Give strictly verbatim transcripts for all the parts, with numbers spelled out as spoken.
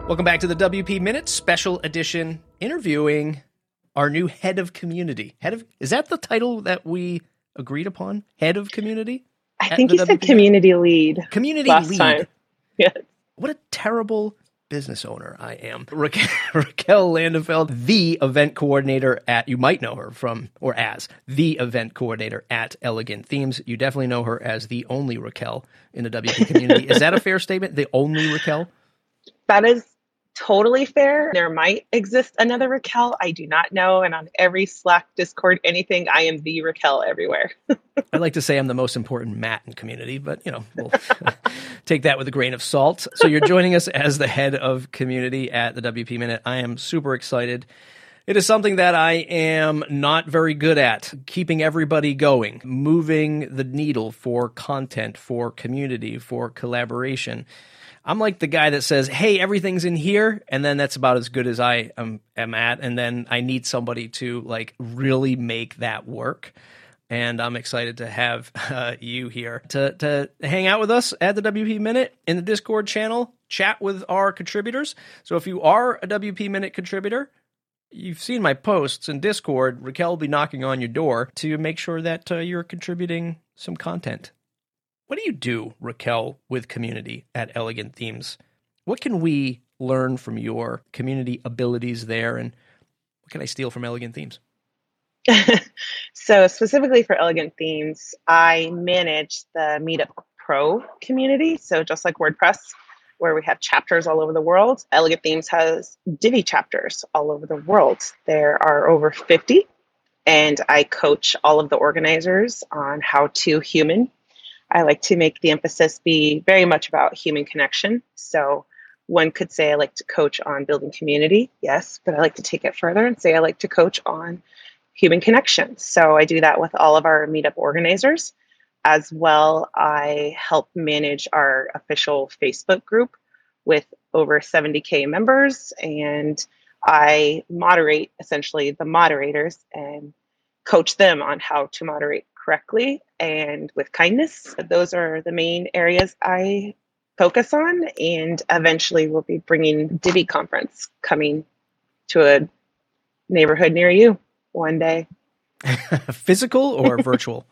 Welcome back to the W P Minute Special Edition, interviewing our new head of community. Head of is that the title that we agreed upon? Head of community? I think you said community lead. Community last lead. Time. Yeah. What a terrible business owner I am. Raquel, Raquel Landefeld, the event coordinator at, you might know her from, or as, the event coordinator at Elegant Themes. You definitely know her as the only Raquel in the W P community. Is that a fair statement? The only Raquel? That is totally fair. There might exist another Raquel. I do not know. And on every Slack, Discord, anything, I am the Raquel everywhere. I like to say I'm the most important Matt in community, but, you know, we'll take that with a grain of salt. So you're joining us as the head of community at the W P Minute. I am super excited. It is something that I am not very good at, keeping everybody going, moving the needle for content, for community, for collaboration. I'm like the guy that says, hey, everything's in here, and then that's about as good as I am, am at, and then I need somebody to like really make that work. And I'm excited to have uh, you here to, to hang out with us at the W P Minute in the Discord channel, chat with our contributors. So if you are a W P Minute contributor, you've seen my posts in Discord, Raquel will be knocking on your door to make sure that uh, you're contributing some content. What do you do, Raquel, with community at Elegant Themes? What can we learn from your community abilities there, and what can I steal from Elegant Themes? So specifically for Elegant Themes, I manage the Meetup Pro community. So just like WordPress, where we have chapters all over the world, Elegant Themes has Divi chapters all over the world. There are over fifty, and I coach all of the organizers on how to human. I like to make the emphasis be very much about human connection. So one could say I like to coach on building community, yes, but I like to take it further and say I like to coach on human connection. So I do that with all of our meetup organizers. As well, I help manage our official Facebook group with over seventy K members, and I moderate essentially the moderators and coach them on how to moderate correctly and with kindness. Those are the main areas I focus on, and eventually we'll be bringing Divi conference coming to a neighborhood near you one day. Physical or virtual?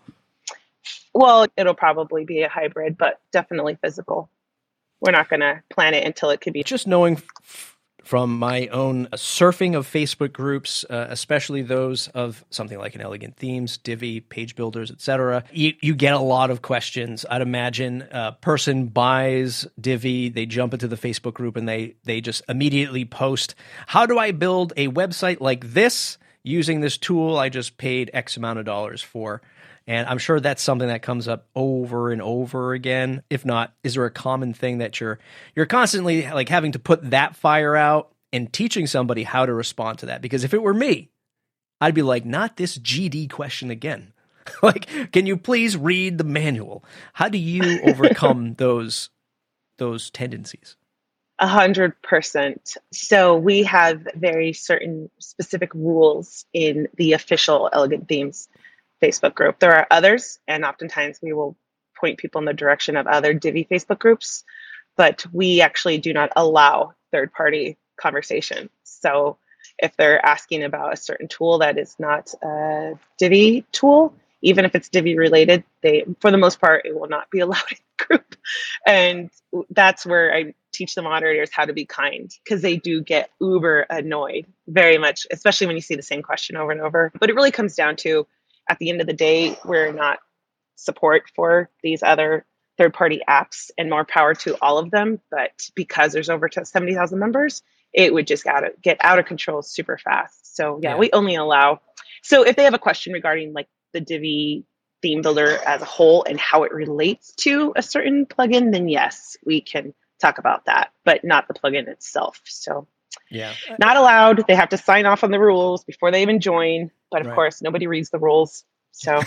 Well, it'll probably be a hybrid, but definitely physical. We're not going to plan it until it could be. Just knowing f- from my own surfing of Facebook groups, uh, especially those of something like an Elegant Themes, Divi, page builders, et cetera, you, you get a lot of questions. I'd imagine a person buys Divi, they jump into the Facebook group, and they they just immediately post, how do I build a website like this using this tool I just paid X amount of dollars for? And I'm sure that's something that comes up over and over again. If not, is there a common thing that you're you're constantly like having to put that fire out and teaching somebody how to respond to that? Because if it were me, I'd be like, not this G D question again. Like, can you please read the manual? How do you overcome those those tendencies? A hundred percent. So we have very certain specific rules in the official Elegant Themes Facebook group. There are others, and oftentimes we will point people in the direction of other Divi Facebook groups, but we actually do not allow third-party conversation. So if they're asking about a certain tool that is not a Divi tool, even if it's Divi related, they, for the most part, it will not be allowed in the group. And that's where I teach the moderators how to be kind, because they do get uber annoyed very much, especially when you see the same question over and over. But it really comes down to, at the end of the day, we're not support for these other third-party apps, and more power to all of them. But because there's over seventy thousand members, it would just gotta get out of control super fast. So yeah, yeah, we only allow. So if they have a question regarding like the Divi theme builder as a whole and how it relates to a certain plugin, then yes, we can talk about that, but not the plugin itself. So yeah, not allowed. They have to sign off on the rules before they even join. But of right. course, nobody reads the rules. So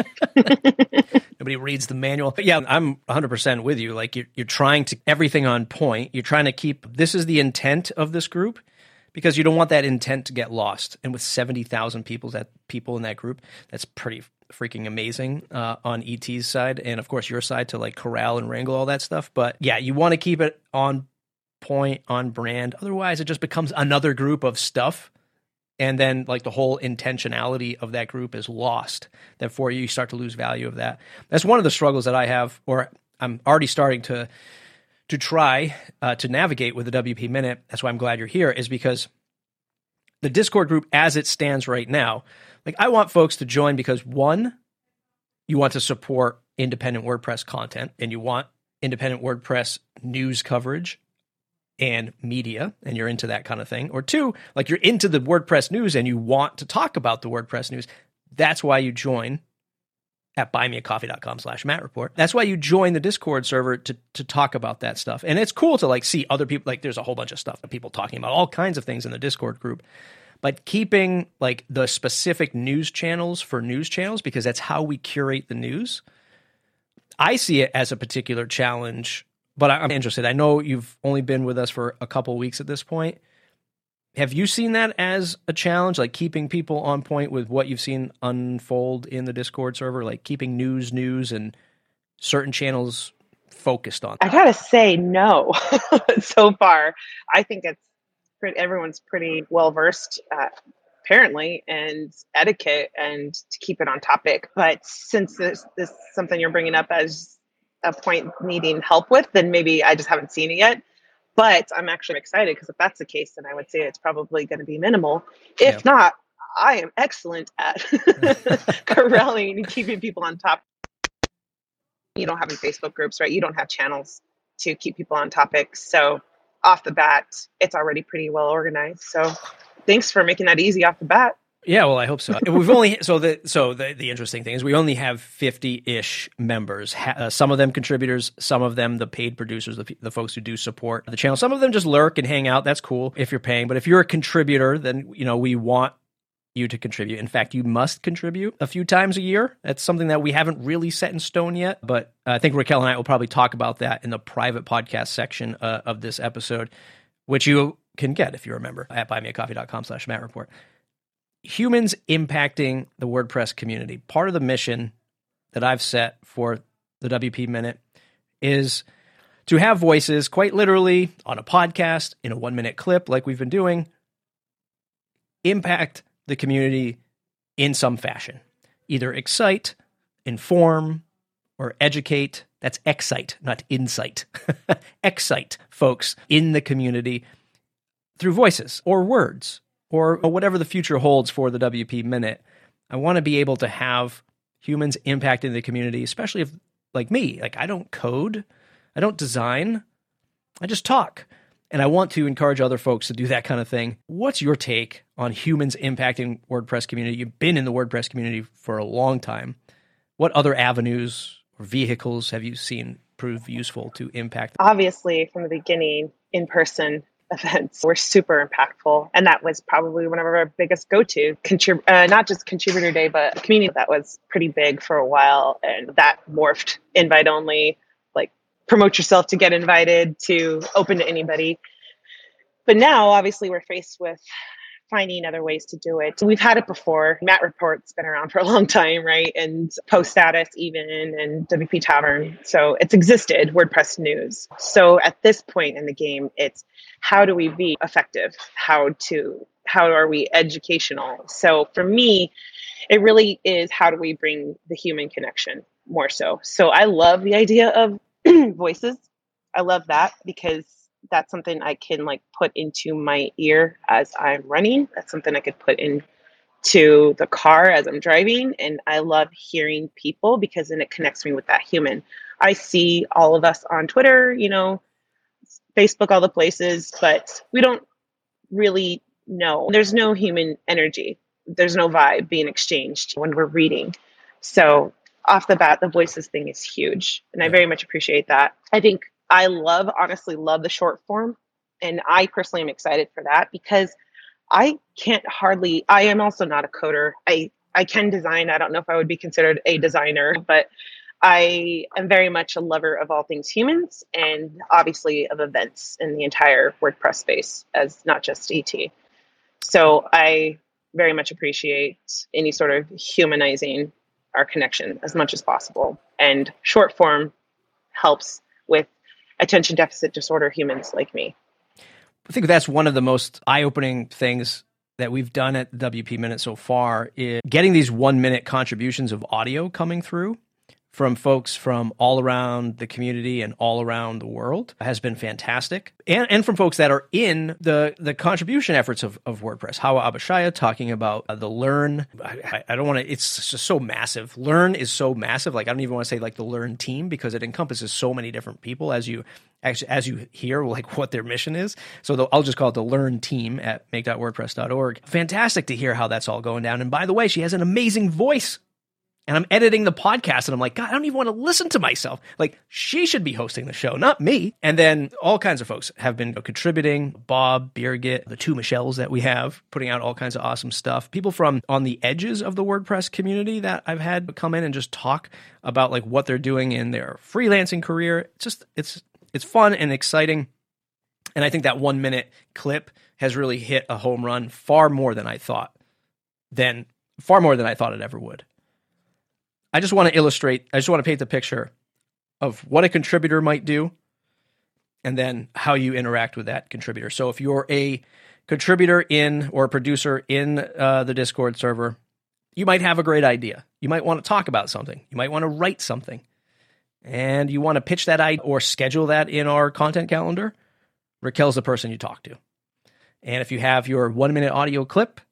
nobody reads the manual. But yeah, I'm one hundred percent with you. Like you're, you're trying to everything on point. You're trying to keep, this is the intent of this group, because you don't want that intent to get lost. And with seventy thousand people, that people in that group, that's pretty freaking amazing uh, on E T's side. And of course, your side to like corral and wrangle all that stuff. But yeah, you want to keep it on point, on brand. Otherwise, it just becomes another group of stuff. And then like the whole intentionality of that group is lost. Therefore, you start to lose value of that. That's one of the struggles that I have, or I'm already starting to to try uh, to navigate with the W P Minute. That's why I'm glad you're here, is because the Discord group as it stands right now, like I want folks to join because one, you want to support independent WordPress content and you want independent WordPress news coverage and media, and you're into that kind of thing. Or two, like you're into the WordPress news and you want to talk about the WordPress news. That's why you join at buymeacoffee.com slash Matt Report. That's why you join the Discord server to to talk about that stuff. And it's cool to like see other people, like there's a whole bunch of stuff that people talking about all kinds of things in the Discord group. But keeping like the specific news channels for news channels, because that's how we curate the news. I see it as a particular challenge, but I'm interested. I know you've only been with us for a couple of weeks at this point. Have you seen that as a challenge, like keeping people on point with what you've seen unfold in the Discord server, like keeping news, news, and certain channels focused on? I gotta say, no. So far, I think it's pretty, everyone's pretty well versed, uh, apparently, and etiquette and to keep it on topic. But since this, this is something you're bringing up as a point needing help with, then maybe I just haven't seen it yet. But I'm actually excited because if that's the case, then I would say it's probably going to be minimal. If yeah. not, I am excellent at corralling and keeping people on top. You don't have any Facebook groups, right? You don't have channels to keep people on topics. So off the bat, it's already pretty well organized. So thanks for making that easy off the bat. Yeah, well, I hope so. We've only so the so the, the interesting thing is we only have fifty-ish members. Ha, uh, some of them contributors, some of them the paid producers, the, the folks who do support the channel. Some of them just lurk and hang out. That's cool if you're paying. But if you're a contributor, then you know we want you to contribute. In fact, you must contribute a few times a year. That's something that we haven't really set in stone yet. But I think Raquel and I will probably talk about that in the private podcast section uh, of this episode, which you can get if you remember at buymeacoffee.com slash Matt Report. Humans impacting the WordPress community. Part of the mission that I've set for the W P Minute is to have voices, quite literally, on a podcast, in a one-minute clip like we've been doing, impact the community in some fashion. Either excite, inform, or educate. That's excite, not insight. Excite folks in the community through voices or words, or whatever the future holds for the W P Minute. I want to be able to have humans impacting the community, especially if, like me, like I don't code, I don't design, I just talk. And I want to encourage other folks to do that kind of thing. What's your take on humans impacting WordPress community? You've been in the WordPress community for a long time. What other avenues or vehicles have you seen prove useful to impact? Obviously, from the beginning, in-person events were super impactful. And that was probably one of our biggest go-to, contrib- uh, not just contributor day, but a community that was pretty big for a while. And that morphed invite only, like promote yourself to get invited, to open to anybody. But now, obviously, we're faced with finding other ways to do it. We've had it before. Matt Report's been around for a long time, right? And Post Status even, and W P Tavern. So it's existed, WordPress news. So at this point in the game, it's how do we be effective? How to, how are we educational? So for me, it really is how do we bring the human connection more so. So I love the idea of voices. I love that because that's something I can like put into my ear as I'm running. That's something I could put into the car as I'm driving. And I love hearing people because then it connects me with that human. I see all of us on Twitter, you know, Facebook, all the places, but we don't really know. There's no human energy. There's no vibe being exchanged when we're reading. So off the bat, the voices thing is huge. And I very much appreciate that. I think I love, honestly love the short form. And I personally am excited for that because I can't hardly, I am also not a coder. I, I can design. I don't know if I would be considered a designer, but I am very much a lover of all things humans and obviously of events in the entire WordPress space as not just E T. So I very much appreciate any sort of humanizing our connection as much as possible. And short form helps with attention deficit disorder humans like me. I think that's one of the most eye-opening things that we've done at the W P Minute so far is getting these one-minute contributions of audio coming through from folks from all around the community and all around the world has been fantastic. And and from folks that are in the, the contribution efforts of, of WordPress. Hawa Abashaya talking about uh, the Learn. I, I don't want to, it's just so massive. Learn is so massive. Like, I don't even want to say like the Learn team because it encompasses so many different people as you actually, as you hear like what their mission is. So the, I'll just call it the Learn team at make dot wordpress dot org. Fantastic to hear how that's all going down. And by the way, she has an amazing voice. And I'm editing the podcast and I'm like, God, I don't even want to listen to myself. Like, she should be hosting the show, not me. And then all kinds of folks have been contributing. Bob, Birgit, the two Michelles that we have, putting out all kinds of awesome stuff. People from on the edges of the WordPress community that I've had come in and just talk about like what they're doing in their freelancing career. It's just, it's, it's fun and exciting. And I think that one minute clip has really hit a home run far more than I thought, than far more than I thought it ever would. I just want to illustrate, I just want to paint the picture of what a contributor might do and then how you interact with that contributor. So if you're a contributor in or a producer in uh, the Discord server, you might have a great idea. You might want to talk about something. You might want to write something. And you want to pitch that idea or schedule that in our content calendar. Raquel's the person you talk to. And if you have your one-minute audio clip,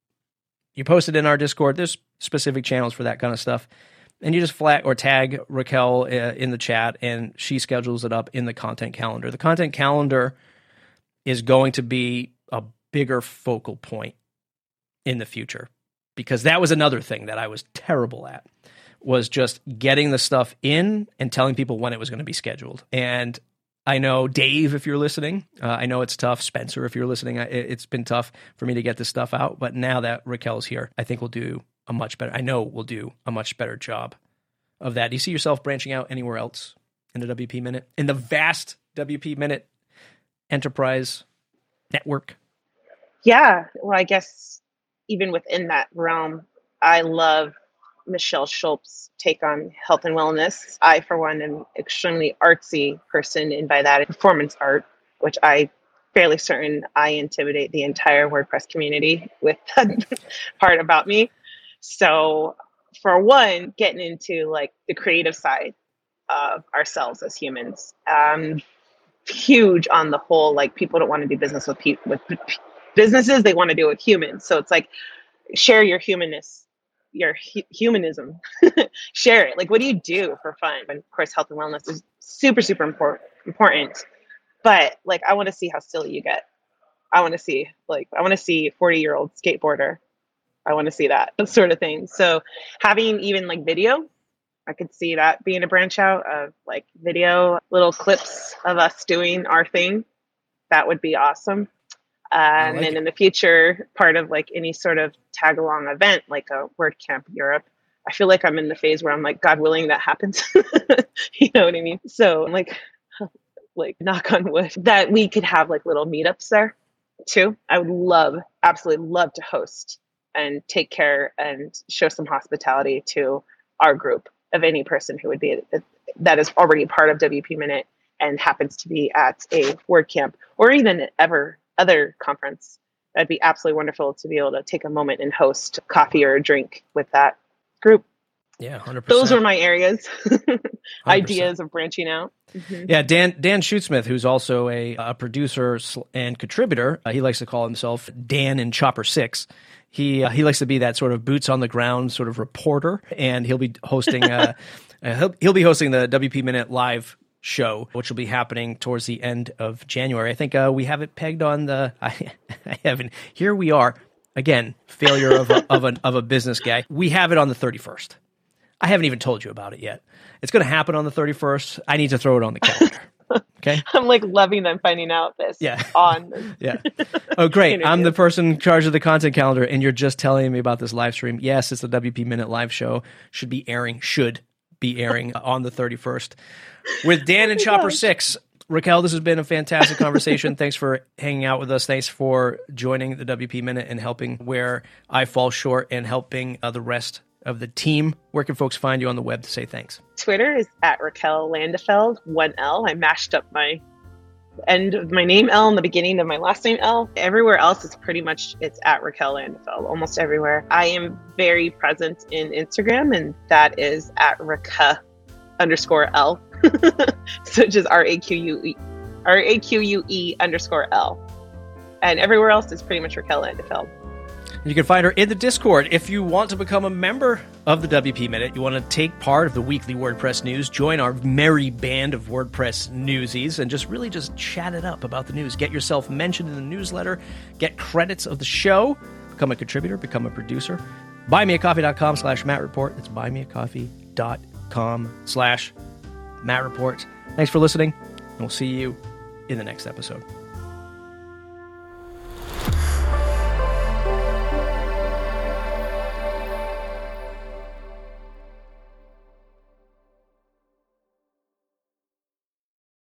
you post it in our Discord. There's specific channels for that kind of stuff. And you just flag or tag Raquel uh, in the chat, and she schedules it up in the content calendar. The content calendar is going to be a bigger focal point in the future, because that was another thing that I was terrible at, was just getting the stuff in and telling people when it was going to be scheduled. And I know, Dave, if you're listening, uh, I know it's tough. Spencer, if you're listening, I, it's been tough for me to get this stuff out. But now that Raquel's here, I think we'll do a much better, I know we'll do a much better job of that. Do you see yourself branching out anywhere else in the W P Minute, in the vast W P Minute enterprise network? Yeah. Well, I guess even within that realm, I love Michelle Schulp's take on health and wellness. I, for one, am extremely artsy person, and by that, performance art, which I fairly certain I intimidate the entire WordPress community with that part about me. So for one, getting into like the creative side of ourselves as humans, um, huge on the whole, like people don't want to do business with people, with businesses, they want to do it with humans. So it's like, share your humanness, your hu- humanism, share it. Like, what do you do for fun? And of course, health and wellness is super, super important, important. But like, I want to see how silly you get. I want to see, like, I want to see forty year old skateboarder. I want to see that sort of thing. So having even like video, I could see that being a branch out of like video, little clips of us doing our thing. That would be awesome. Uh, and like then it. in the future, part of like any sort of tag along event, like a WordCamp Europe, I feel like I'm in the phase where I'm like, God willing, that happens. You know what I mean? So I'm like, like knock on wood, that we could have like little meetups there too. I would love, absolutely love to host and take care and show some hospitality to our group of any person who would be, that is already part of W P Minute and happens to be at a WordCamp or even ever other conference. That'd be absolutely wonderful to be able to take a moment and host coffee or a drink with that group. Yeah, one hundred percent. Those are my areas, ideas of branching out. Mm-hmm. Yeah, Dan Dan Shootsmith, who's also a, a producer and contributor, uh, he likes to call himself Dan in Chopper Six. He uh, he likes to be that sort of boots on the ground sort of reporter, and he'll be hosting uh, uh, he'll he'll be hosting the W P Minute live show, which will be happening towards the end of January. I think uh, we have it pegged on the. I, I haven't. Here we are again. Failure of a, of a of a business guy. We have it on the thirty-first. I haven't even told you about it yet. It's going to happen on the thirty-first. I need to throw it on the calendar. Okay. I'm like loving them finding out this. Yeah. On. Yeah. Oh, great. I'm the person in charge of the content calendar, and you're just telling me about this live stream. Yes, it's the W P Minute live show. Should be airing. Should be airing on the thirty-first with Dan and oh Chopper gosh. Six. Raquel, this has been a fantastic conversation. Thanks for hanging out with us. Thanks for joining the W P Minute and helping where I fall short and helping uh, the rest of the team. Where can folks find you on the web to say thanks? Twitter is at Raquel Landefeld, one L. I mashed up my end of my name L and the beginning of my last name L. Everywhere else is pretty much, it's at Raquel Landefeld, almost everywhere. I am very present in Instagram, and that is at Raquel underscore L. So just R A Q U E, R A Q U E underscore L. And everywhere else is pretty much Raquel Landefeld. You can find her in the Discord. If you want to become a member of the W P Minute, you want to take part of the weekly WordPress news, join our merry band of WordPress newsies, and just really just chat it up about the news. Get yourself mentioned in the newsletter, get credits of the show, become a contributor, become a producer. Buymeacoffee.com slash Matt Report. It's buymeacoffee.com slash Matt Report. Thanks for listening, and we'll see you in the next episode.